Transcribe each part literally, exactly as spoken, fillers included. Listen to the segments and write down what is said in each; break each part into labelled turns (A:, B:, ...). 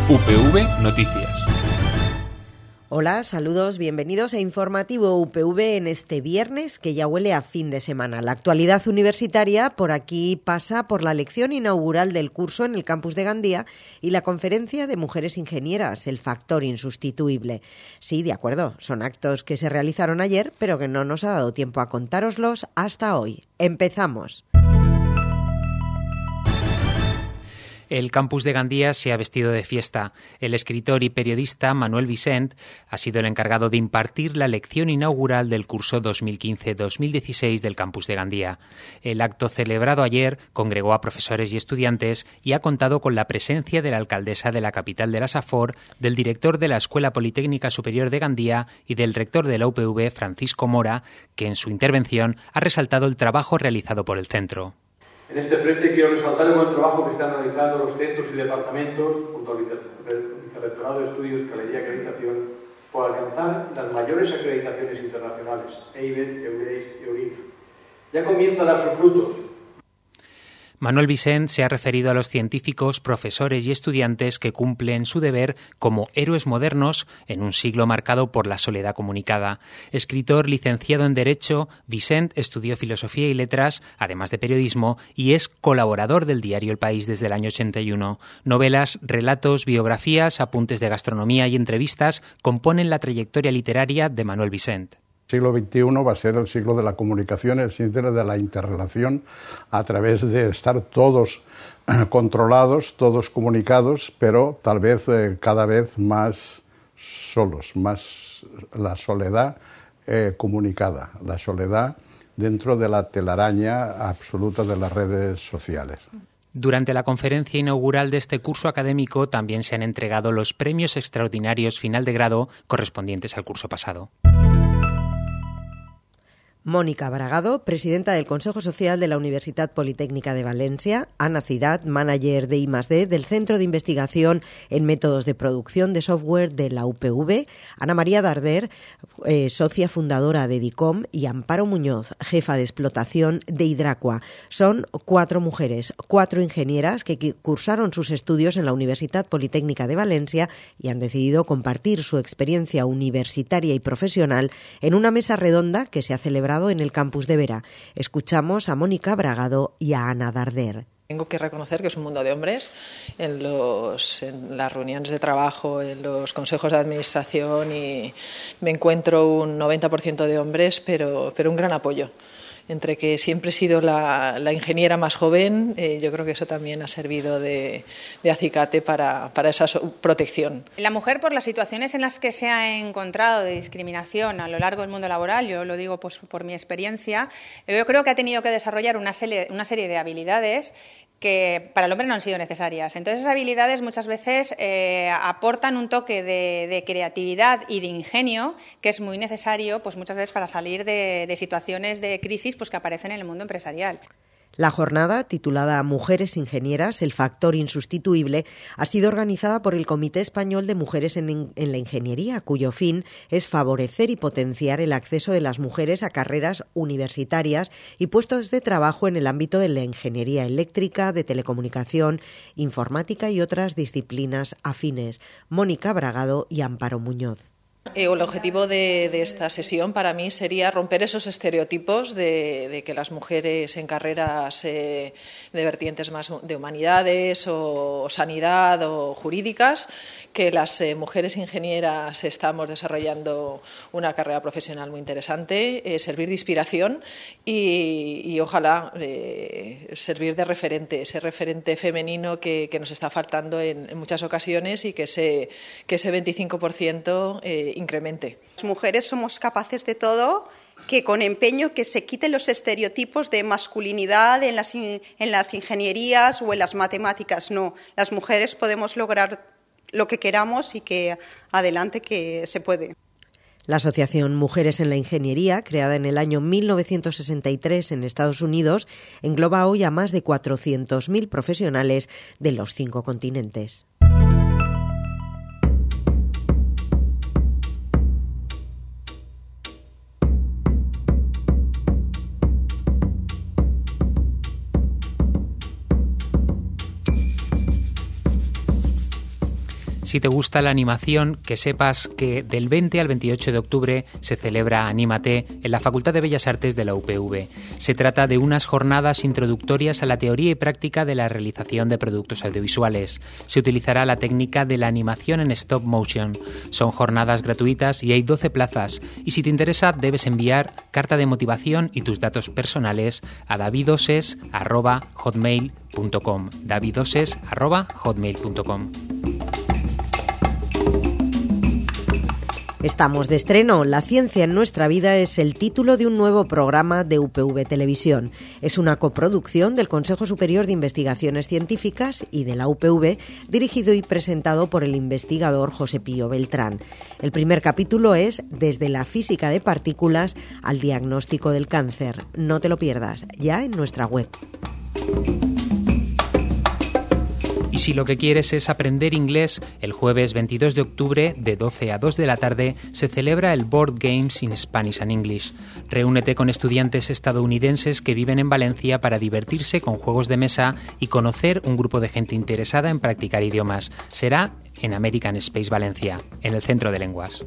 A: U P V Noticias.
B: Hola, saludos, bienvenidos a Informativo U P V en este viernes que ya huele a fin de semana. La actualidad universitaria por aquí pasa por la lección inaugural del curso en el campus de Gandía y la conferencia de mujeres ingenieras, el factor insustituible. Sí, de acuerdo, son actos que se realizaron ayer, pero que no nos ha dado tiempo a contároslos hasta hoy. Empezamos.
C: El campus de Gandía se ha vestido de fiesta. El escritor y periodista Manuel Vicent ha sido el encargado de impartir la lección inaugural del curso dos mil quince dos mil dieciséis del campus de Gandía. El acto celebrado ayer congregó a profesores y estudiantes y ha contado con la presencia de la alcaldesa de la capital de la SAFOR, del director de la Escuela Politécnica Superior de Gandía y del rector de la U P V, Francisco Mora, que en su intervención ha resaltado el trabajo realizado por el centro.
D: En este frente quiero resaltar el buen trabajo que están realizando los centros y departamentos junto al Vicerrectorado de Estudios, Calidad y Acreditación por alcanzar las mayores acreditaciones internacionales, EIBET, EURES y EURIF. Ya comienza a dar sus frutos.
C: Manuel Vicent se ha referido a los científicos, profesores y estudiantes que cumplen su deber como héroes modernos en un siglo marcado por la soledad comunicada. Escritor licenciado en Derecho, Vicent estudió Filosofía y Letras, además de periodismo, y es colaborador del diario El País desde el año ochenta y uno. Novelas, relatos, biografías, apuntes de gastronomía y entrevistas componen la trayectoria literaria de Manuel Vicent.
E: El siglo veintiuno va a ser el siglo de la comunicación, el siglo de la interrelación, a través de estar todos eh, controlados, todos comunicados, pero tal vez eh, cada vez más solos, más la soledad eh, comunicada, la soledad dentro de la telaraña absoluta de las redes sociales.
C: Durante la conferencia inaugural de este curso académico también se han entregado los premios extraordinarios final de grado correspondientes al curso pasado.
B: Mónica Bragado, presidenta del Consejo Social de la Universitat Politécnica de Valencia, Ana Ciudad, manager de I más D del Centro de Investigación en Métodos de Producción de Software de la U P V, Ana María Darder, eh, socia fundadora de DICOM, y Amparo Muñoz, jefa de explotación de Hidracua. Son cuatro mujeres, cuatro ingenieras que cursaron sus estudios en la Universitat Politécnica de Valencia y han decidido compartir su experiencia universitaria y profesional en una mesa redonda que se ha celebrado en el campus de Vera. Escuchamos a Mónica Bragado y a Ana Darder.
F: Tengo que reconocer que es un mundo de hombres. En, los, en las reuniones de trabajo, en los consejos de administración, y me encuentro un noventa por ciento de hombres, pero, pero un gran apoyo. Entre que siempre he sido la, la ingeniera más joven, eh, yo creo que eso también ha servido de, de acicate para, para esa protección.
G: La mujer, por las situaciones en las que se ha encontrado de discriminación a lo largo del mundo laboral, yo lo digo pues, por mi experiencia, yo creo que ha tenido que desarrollar una serie, una serie de habilidades que para el hombre no han sido necesarias. Entonces, esas habilidades muchas veces eh, aportan un toque de, de creatividad y de ingenio que es muy necesario, pues muchas veces para salir de, de situaciones de crisis pues, que aparecen en el mundo empresarial.
B: La jornada, titulada Mujeres Ingenieras, el factor insustituible, ha sido organizada por el Comité Español de Mujeres en, en la Ingeniería, cuyo fin es favorecer y potenciar el acceso de las mujeres a carreras universitarias y puestos de trabajo en el ámbito de la ingeniería eléctrica, de telecomunicación, informática y otras disciplinas afines. Mónica Bragado y Amparo Muñoz.
F: El objetivo de, de esta sesión para mí sería romper esos estereotipos de, de que las mujeres en carreras eh, de vertientes más de humanidades o sanidad o jurídicas, que las eh, mujeres ingenieras estamos desarrollando una carrera profesional muy interesante, eh, servir de inspiración y, y ojalá eh, servir de referente, ese referente femenino que, que nos está faltando en, en muchas ocasiones y que ese, que ese veinticinco por ciento eh, incremente.
H: Las mujeres somos capaces de todo, que con empeño que se quiten los estereotipos de masculinidad en las, en las ingenierías o en las matemáticas. No, las mujeres podemos lograr lo que queramos y que adelante que se puede.
B: La Asociación Mujeres en la Ingeniería, creada en el año mil novecientos sesenta y tres en Estados Unidos, engloba hoy a más de cuatrocientos mil profesionales de los cinco continentes.
C: Si te gusta la animación, que sepas que del veinte al veintiocho de octubre se celebra Anímate en la Facultad de Bellas Artes de la U P V. Se trata de unas jornadas introductorias a la teoría y práctica de la realización de productos audiovisuales. Se utilizará la técnica de la animación en stop motion. Son jornadas gratuitas y hay doce plazas. Y si te interesa, debes enviar carta de motivación y tus datos personales a davidoses arroba hotmail punto com. davidoses arroba hotmail punto com.
B: Estamos de estreno. La ciencia en nuestra vida es el título de un nuevo programa de U P V Televisión. Es una coproducción del Consejo Superior de Investigaciones Científicas y de la U P V, dirigido y presentado por el investigador José Pío Beltrán. El primer capítulo es Desde la física de partículas al diagnóstico del cáncer. No te lo pierdas, ya en nuestra web.
C: Y si lo que quieres es aprender inglés, el jueves veintidós de octubre, de doce a dos de la tarde, se celebra el Board Games in Spanish and English. Reúnete con estudiantes estadounidenses que viven en Valencia para divertirse con juegos de mesa y conocer un grupo de gente interesada en practicar idiomas. Será en American Space Valencia, en el Centro de Lenguas.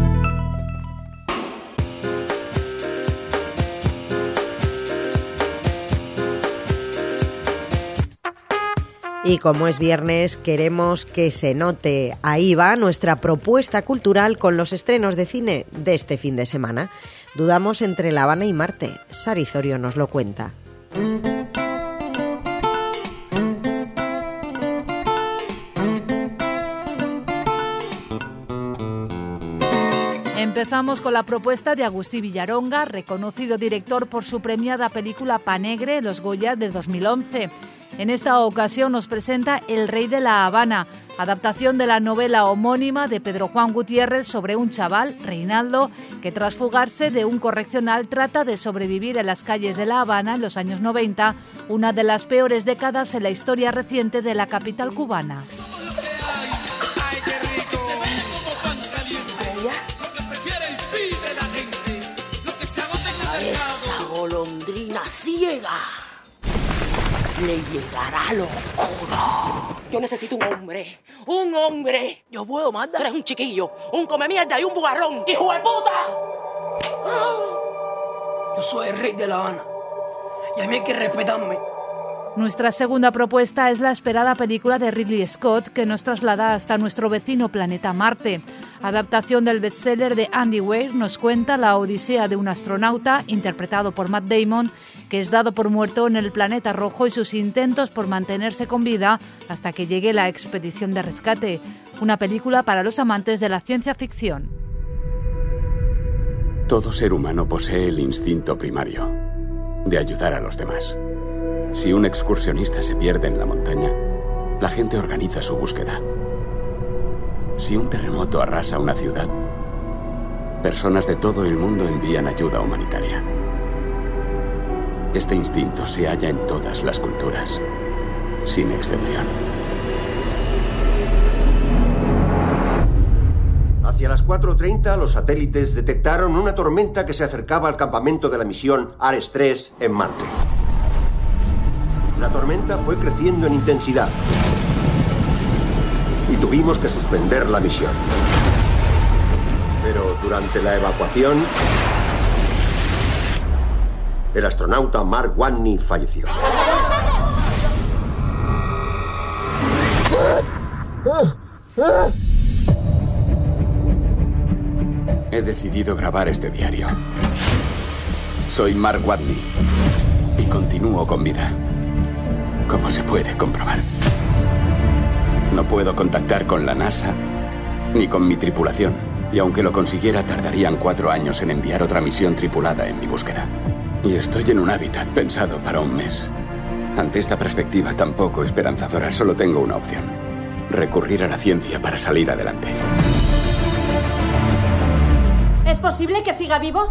B: Y como es viernes, queremos que se note. Ahí va nuestra propuesta cultural con los estrenos de cine de este fin de semana. Dudamos entre La Habana y Marte. Sari Zorio nos lo cuenta.
A: Empezamos con la propuesta de Agustí Villaronga, reconocido director por su premiada película Panegre, Los Goya de dos mil once. En esta ocasión nos presenta El Rey de la Habana, adaptación de la novela homónima de Pedro Juan Gutiérrez sobre un chaval, Reinaldo, que tras fugarse de un correccional trata de sobrevivir en las calles de La Habana en los años noventa, una de las peores décadas en la historia reciente de la capital cubana.
I: A esa golondrina ciega le llegará locura. Yo necesito un hombre, un hombre. Yo puedo, manda. Tú eres un chiquillo, un come mierda y un bugarrón. ¡Hijo de puta!
J: Yo soy el rey de La Habana y a mí hay que respetarme.
A: Nuestra segunda propuesta es la esperada película de Ridley Scott que nos traslada hasta nuestro vecino planeta Marte. Adaptación del bestseller de Andy Weir, nos cuenta la odisea de un astronauta, interpretado por Matt Damon, que es dado por muerto en el planeta rojo y sus intentos por mantenerse con vida hasta que llegue la expedición de rescate. Una película para los amantes de la ciencia ficción.
K: Todo ser humano posee el instinto primario de ayudar a los demás. Si un excursionista se pierde en la montaña, la gente organiza su búsqueda. Si un terremoto arrasa una ciudad, personas de todo el mundo envían ayuda humanitaria. Este instinto se halla en todas las culturas, sin excepción.
L: Hacia las cuatro treinta, los satélites detectaron una tormenta que se acercaba al campamento de la misión Ares tres en Marte. La tormenta fue creciendo en intensidad y tuvimos que suspender la misión. Pero durante la evacuación, el astronauta Mark Watney falleció.
K: He decidido grabar este diario. Soy Mark Watney y continúo con vida. Como se puede comprobar. No puedo contactar con la NASA ni con mi tripulación. Y aunque lo consiguiera, tardarían cuatro años en enviar otra misión tripulada en mi búsqueda. Y estoy en un hábitat pensado para un mes. Ante esta perspectiva tan poco esperanzadora, solo tengo una opción: recurrir a la ciencia para salir adelante.
M: ¿Es posible que siga vivo?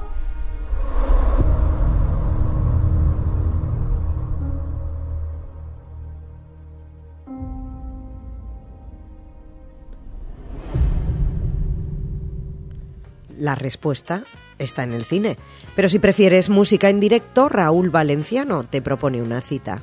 B: La respuesta está en el cine. Pero si prefieres música en directo, Raúl Valenciano te propone una cita.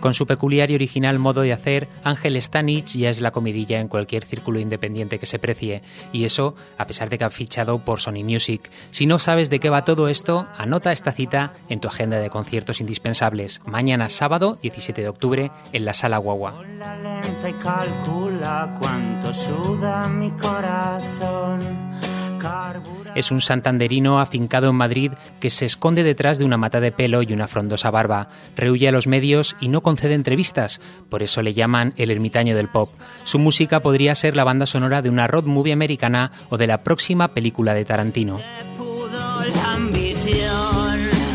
C: Con su peculiar y original modo de hacer, Ángel Stanich ya es la comidilla en cualquier círculo independiente que se precie, y eso a pesar de que ha fichado por Sony Music. Si no sabes de qué va todo esto, anota esta cita en tu agenda de conciertos indispensables. Mañana sábado, diecisiete de octubre, en la Sala Guagua.
N: Y calcula cuánto suda mi corazón.
C: Es un santanderino afincado en Madrid que se esconde detrás de una mata de pelo y una frondosa barba. Rehúye a los medios y no concede entrevistas, por eso le llaman el ermitaño del pop. Su música podría ser la banda sonora de una road movie americana o de la próxima película de Tarantino.
N: La ambición,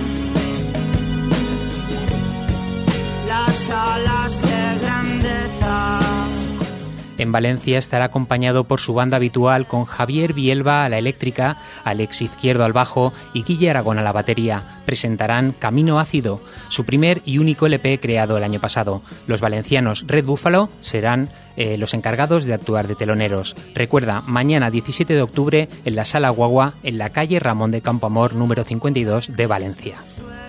N: las alas de grandeza.
C: En Valencia estará acompañado por su banda habitual con Javier Bielba a la eléctrica, Alex Izquierdo al bajo y Guille Aragón a la batería. Presentarán Camino Ácido, su primer y único L P creado el año pasado. Los valencianos Red Buffalo serán eh, los encargados de actuar de teloneros. Recuerda, mañana diecisiete de octubre en la Sala Guagua, en la calle Ramón de Campoamor número cincuenta y dos de Valencia.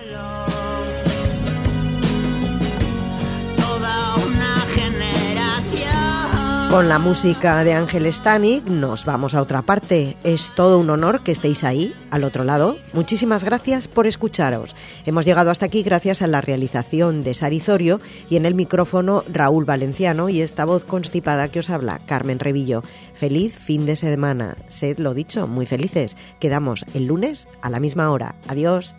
B: Con la música de Ángel Stanich nos vamos a otra parte. Es todo un honor que estéis ahí, al otro lado. Muchísimas gracias por escucharos. Hemos llegado hasta aquí gracias a la realización de Sari Zorio y en el micrófono Raúl Valenciano y esta voz constipada que os habla, Carmen Revillo. Feliz fin de semana. Sed, lo dicho, muy felices. Quedamos el lunes a la misma hora. Adiós.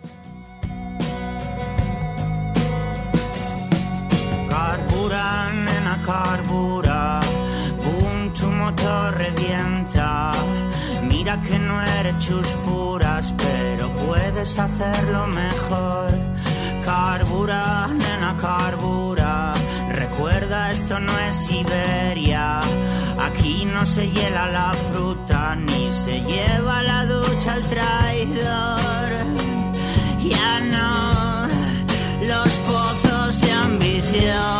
N: Carbura, nena, carbura. Tu motor revienta. Mira que no eres chus puras, pero puedes hacerlo mejor. Carbura, nena, carbura. Recuerda, esto no es Siberia. Aquí no se hiela la fruta, ni se lleva la ducha al traidor. Ya no, los pozos de ambición.